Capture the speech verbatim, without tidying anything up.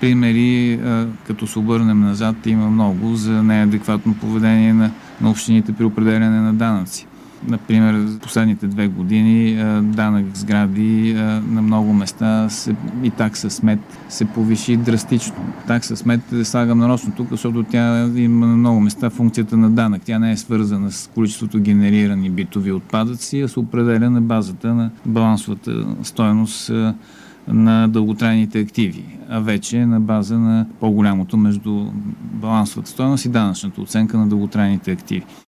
примери, като се обърнем назад, има много за неадекватно поведение на, на общините при определяне на данъци. Например, последните две години данък сгради на много места се, и такса смет се повиши драстично. Такса смет слагам нарочно тук, защото тя има на много места функцията на данък. Тя не е свързана с количеството генерирани битови отпадъци, а се определя на базата на балансовата стойност на дълготрайните активи, а вече на база на по-голямото между балансовата стойност и данъчната оценка на дълготрайните активи.